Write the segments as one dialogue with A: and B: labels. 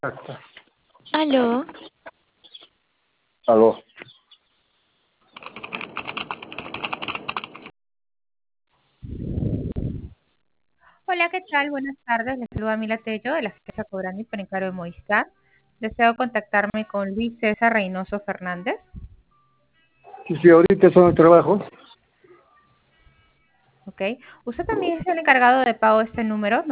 A: Aló,
B: Aló.
C: Hola, ¿qué tal? Buenas tardes. Les saluda Mila Tello de la Agencia Cobrandi por encargo de Movistar. Deseo contactarme con Luis César Reynoso Fernández.
B: Sí, ahorita son el trabajo.
C: ¿Ok? Usted también es el encargado de pago de este número,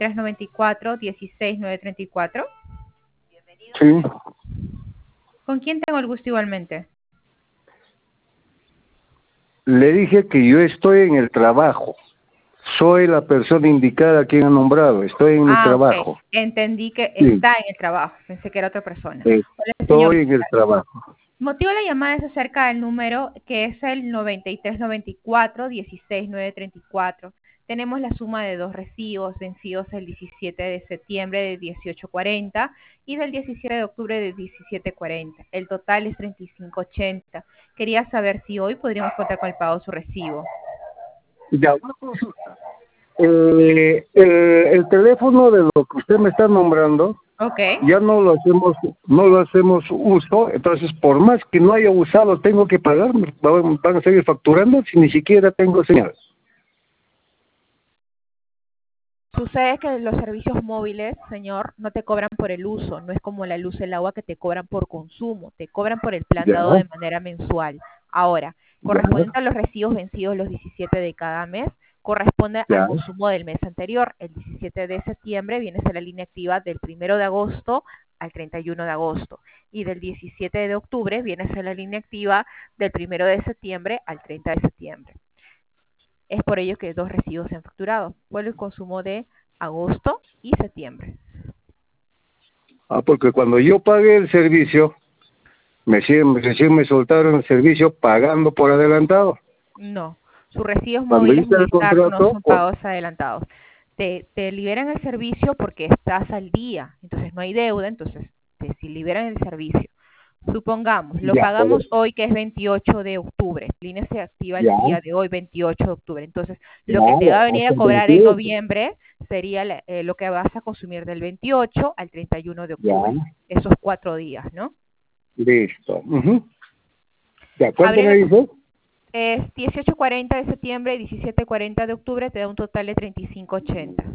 C: 9394-16934.
B: Sí.
C: ¿Con quién tengo el gusto igualmente?
B: Le dije que yo estoy en el trabajo. Soy la persona indicada quien ha nombrado. Estoy en mi
C: Ok.
B: trabajo.
C: Entendí que
B: Sí.
C: está en el trabajo. Pensé que era otra persona. Hola, señor.
B: Estoy en el trabajo.
C: El motivo de la llamada es acerca del número que es el 9394-16934. Tenemos la suma de dos recibos vencidos el 17 de septiembre de 1840 y del 17 de octubre de 1740. El total es 3580. Quería saber si hoy podríamos contar con el pago de su recibo.
B: Ya, una consulta. El teléfono de lo que usted me está nombrando,
C: Ok.
B: ya no lo hacemos uso, entonces por más que no haya usado tengo que pagar, van a seguir facturando si ni siquiera tengo señal.
C: Sucede que los servicios móviles, señor, no te cobran por el uso, no es como la luz y el agua que te cobran por consumo, te cobran por el plan
B: Ya,
C: dado de manera mensual. Ahora,
B: ya,
C: correspondiente a los recibos vencidos los 17 de cada mes, corresponde al
B: ya,
C: consumo del mes anterior. El 17 de septiembre viene a ser la línea activa del 1 de agosto al 31 de agosto y del 17 de octubre viene a ser la línea activa del 1 de septiembre al 30 de septiembre. Es por ello que dos recibos se han facturado, por el consumo de agosto y septiembre.
B: porque cuando yo pagué el servicio, recién me soltaron el servicio pagando por adelantado.
C: No, sus recibos
B: Cuando
C: móviles
B: hice el
C: Movistar no
B: contrato,
C: son pagos adelantados. Te liberan el servicio porque estás al día, entonces no hay deuda, entonces te si liberan el servicio. Supongamos, lo
B: ya, por
C: pagamos
B: eso,
C: hoy que es 28 de octubre, la línea se activa el
B: ya,
C: día de hoy 28 de octubre, entonces lo que te va
B: claro,
C: a venir a
B: hasta el
C: cobrar en
B: 28,
C: noviembre sería lo que vas a consumir del 28 al 31 de
B: ya,
C: octubre, esos 4 días, ¿no?
B: listo. Ya, ¿cuánto
C: Habría
B: me dice?
C: es 18.40 de septiembre y 17.40 de octubre, te da un total de 35.80.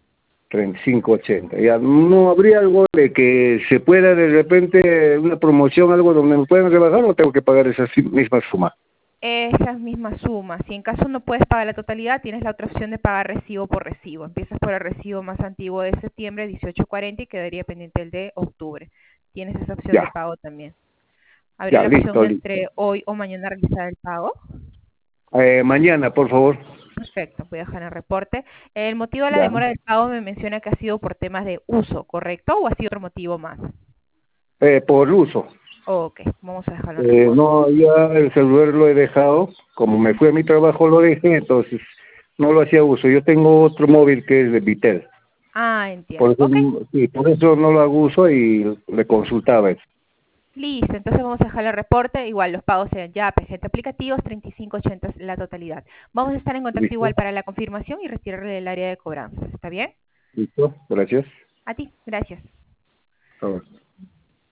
B: 35.80. Ya, ¿no habría algo de que se pueda de repente una promoción, algo donde me puedan rebajar o tengo que pagar esa misma suma?
C: Esa misma suma. Si en caso no puedes pagar la totalidad, tienes la otra opción de pagar recibo por recibo. Empiezas por el recibo más antiguo de septiembre, 18.40, y quedaría pendiente el de octubre. Tienes esa opción de
B: Ya,
C: pago también. Habría
B: ya,
C: la opción
B: listo, listo.
C: entre hoy o mañana realizar el pago.
B: Mañana, por favor.
C: Perfecto, voy a dejar el reporte. El motivo de la
B: Ya.
C: demora del pago me menciona que ha sido por temas de uso, ¿correcto? ¿O ha sido otro motivo más?
B: Por uso.
C: Ok, vamos a dejarlo en reporte.
B: No, ya el celular lo he dejado, como me fui a mi trabajo lo dejé, entonces no lo hacía uso. Yo tengo otro móvil que es de Vitel,
C: Ah, entiendo.
B: por eso,
C: Ok,
B: sí, por eso no lo hago uso y le consultaba eso.
C: listo. Entonces vamos a dejar el reporte. Igual los pagos sean ya gente aplicativos, 35.80 es la totalidad. Vamos a estar en contacto
B: ¿Listo?
C: igual para la confirmación y retirarle del área de cobranzas. ¿Está bien?
B: ¿Listo? Gracias.
C: A ti, gracias.
B: Hasta luego.